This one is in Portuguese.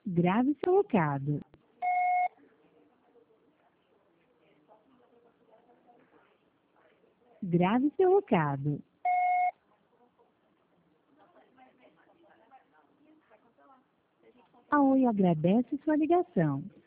Grave seu recado. Grave seu recado. A Oi agradece sua ligação.